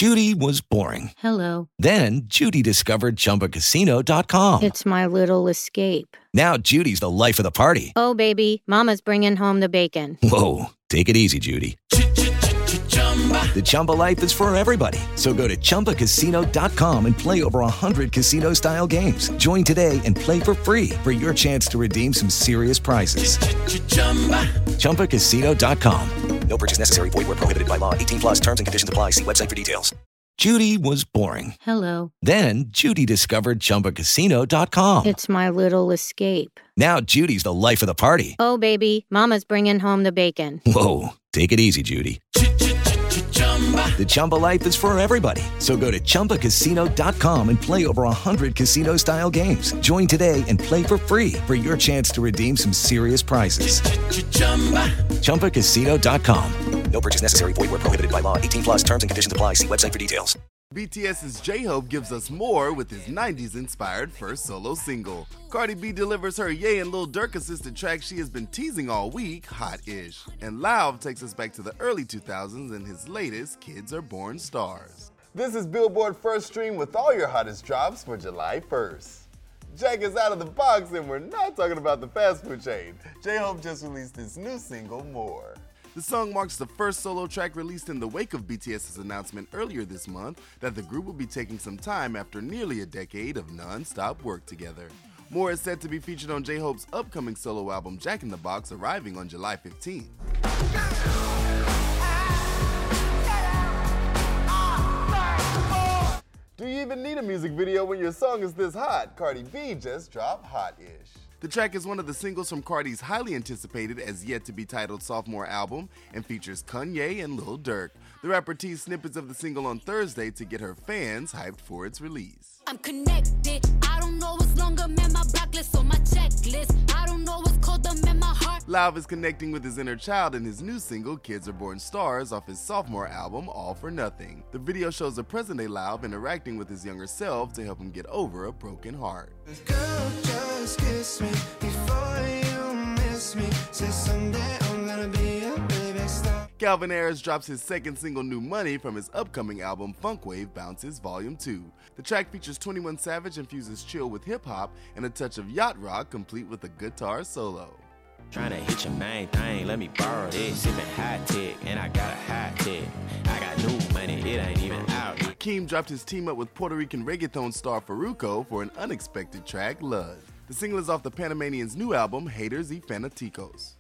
Judy was boring. Hello. Then Judy discovered ChumbaCasino.com. It's my little escape. Now Judy's the life of the party. Oh, baby, mama's bringing home the bacon. Whoa, take it easy, Judy. The Chumba life is for everybody. So go to ChumbaCasino.com and play over 100 casino-style games. Join today and play for free for your chance to redeem some serious prizes. ChumbaCasino.com. No purchase necessary. Void where prohibited by law. 18 plus terms and conditions apply. See website for details. Judy was boring. Hello. Then Judy discovered ChumbaCasino.com. It's my little escape. Now Judy's the life of the party. Oh, baby, mama's bringing home the bacon. Whoa, take it easy, Judy. The Chumba life is for everybody. So go to ChumbaCasino.com and play over 100 casino-style games. Join today and play for free for your chance to redeem some serious prizes. ChumbaCasino.com. No purchase necessary. Void where prohibited by law. 18 plus terms and conditions apply. See website for details. BTS's J-Hope gives us more with his 90s-inspired first solo single. Cardi B delivers her Ye and Lil Durk-assisted track she has been teasing all week, Hot-ish. And Lauv takes us back to the early 2000s in his latest, Kids Are Born Stars. This is Billboard First Stream with all your hottest drops for July 1st. Jack is out of the box and we're not talking about the fast food chain. J-Hope just released his new single, More. The song marks the first solo track released in the wake of BTS's announcement earlier this month that the group will be taking some time after nearly a decade of non-stop work together. More is set to be featured on J-Hope's upcoming solo album Jack in the Box, arriving on July 15th. Do you even need a music video when your song is this hot? Cardi B just dropped Hot-ish. The track is one of the singles from Cardi's highly anticipated as yet to be titled sophomore album and features Kanye and Lil Durk. The rapper teased snippets of the single on Thursday to get her fans hyped for its release. I'm connected. I don't know what's longer, man, my blacklist on my checklist. I don't know what's colder, man, my heart. Lauv is connecting with his inner child in his new single, Kids Are Born Stars, off his sophomore album, All For Nothing. The video shows a present-day Lauv interacting with his younger self to help him get over a broken heart. Girl, just kiss me before you miss me. Say someday I'm gonna be a baby star. Calvin Harris drops his second single, New Money, from his upcoming album, Funk Wave Bounces Volume 2. The track features 21 Savage, infuses chill with hip-hop, and a touch of yacht rock, complete with a guitar solo. Tryna hit your main thing, let me borrow this. Sippin' high tech, and I got a high tech. I got new money, it ain't even out. Keem dropped his team up with Puerto Rican reggaeton star Farruko for an unexpected track, Lud. The single is off the Panamanian's new album, Haters y Fanaticos.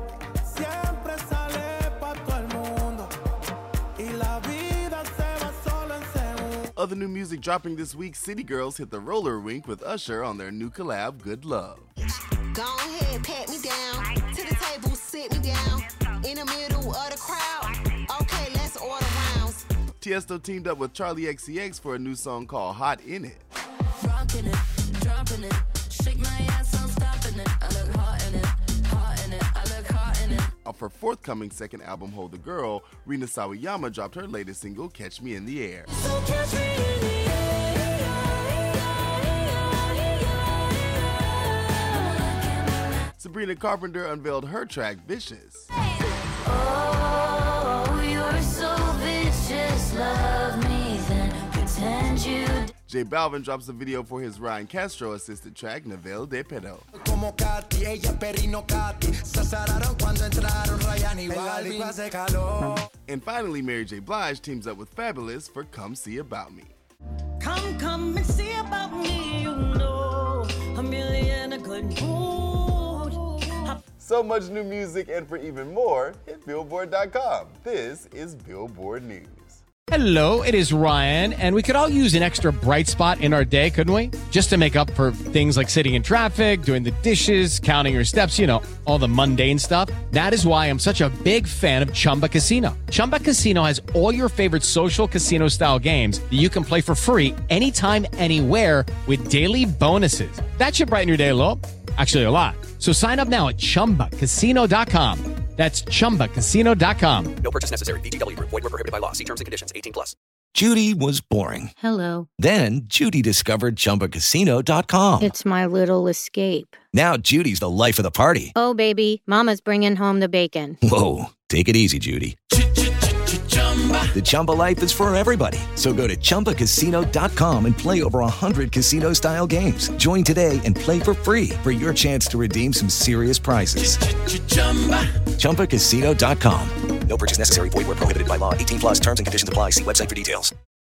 Other new music dropping this week, City Girls hit the roller rink with Usher on their new collab, Good Love. Go ahead, pat me down. To the table, sit me down. In the middle of the crowd. Okay, let's order rounds. Tiesto teamed up with Charlie XCX for a new song called Hot In It. Rockin' it, dropping it. Shake my ass, I'm stopping it. I look hot in it, hot in it. I look hot in it. Off her forthcoming second album, Hold the Girl, Rina Sawayama dropped her latest single, Catch Me in the Air. So catch me in the air. Sabrina Carpenter unveiled her track, Vicious. Oh, you're so vicious. Love me, then pretend you. J Balvin drops a video for his Ryan Castro assisted track, Nivel de Pedo. And finally, Mary J. Blige teams up with Fabulous for Come See About Me. Come and see about me, you know, a million a good mood. So much new music, and for even more, hit Billboard.com. This is Billboard News. Hello, it is Ryan, and we could all use an extra bright spot in our day, couldn't we? Just to make up for things like sitting in traffic, doing the dishes, counting your steps, you know, all the mundane stuff. That is why I'm such a big fan of Chumba Casino. Chumba Casino has all your favorite social casino-style games that you can play for free anytime, anywhere with daily bonuses. That should brighten your day a little. Actually, a lot. So sign up now at ChumbaCasino.com. That's ChumbaCasino.com. No purchase necessary. VGW Group. Void where prohibited by law. See terms and conditions. 18 plus. Judy was boring. Hello. Then Judy discovered ChumbaCasino.com. It's my little escape. Now Judy's the life of the party. Oh, baby, mama's bringing home the bacon. Whoa, take it easy, Judy. The Chumba life is for everybody. So go to ChumbaCasino.com and play over 100 casino-style games. Join today and play for free for your chance to redeem some serious prizes. ChumbaCasino.com. No purchase necessary. Void where prohibited by law. 18 plus terms and conditions apply. See website for details.